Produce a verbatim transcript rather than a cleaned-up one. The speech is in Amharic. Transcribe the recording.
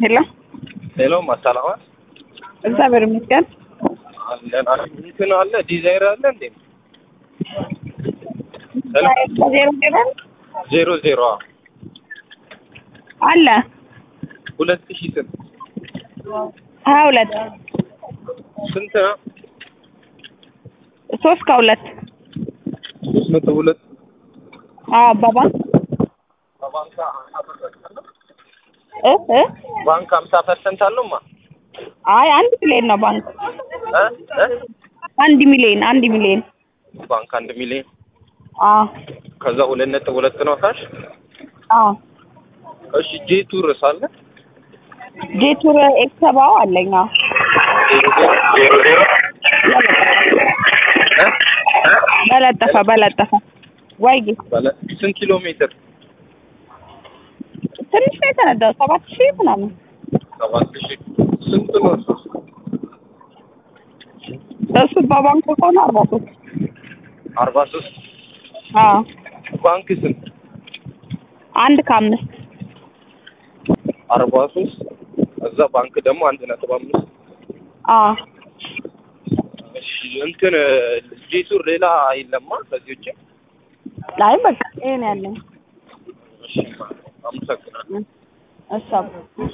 ሄሎ ሄሎ ማሰላማ እግዚአብሔር ይመስገን። አለን እንትን አለ ዲዛይር አለ እንዴ? ዜሮ ዜሮ ዜሮ ዜሮ አለ ሁለት ሺህ ስንት ሀያ ሁለት ስንት ነው? ሶስት ከሁለት ሶስት መቶ ሁለት አዎ በባንክ በባንክ እ እ ባንክ ሃምሳ ፐርሰንት አለውማ። አይ አንድ ሚሊዮን ነው ባንክ እ እ አንድ ሚሊዮን አንድ ሚሊዮን ባንክ አንድ ሚሊዮን አዎ ከዛ ሁለት ነጥብ ሁለት ነው ካሽ። አዎ እሺ ጄቱር ሳለ ጄቱር ኤክሰባው አለኝ። አዎ ዜሮ ዜሮ በለጠፈ በለጠፈ ወይ ባለ ስንት ኪሎ ሜትር? ትንሽ ነው የተነዳው ሰባት ሺህ ምናምን ሰባት ሺህ ስንት ነው እሱ? እሱ በባንክ ከሆነ አርባ ሶስት አርባ ሶስት አዎ ባንክ ስንት? አንድ ከአምስት አርባ ሶስት እዛ ባንክ ደግሞ አንድ ነጥብ አምስት አዎ እሺ እንትን ጄቱር ሌላ የለማ ከዚህ ውጪ? ላይ በቃ ይሄን ያለኝ። እሺ አመሰግናለሁ። እሺ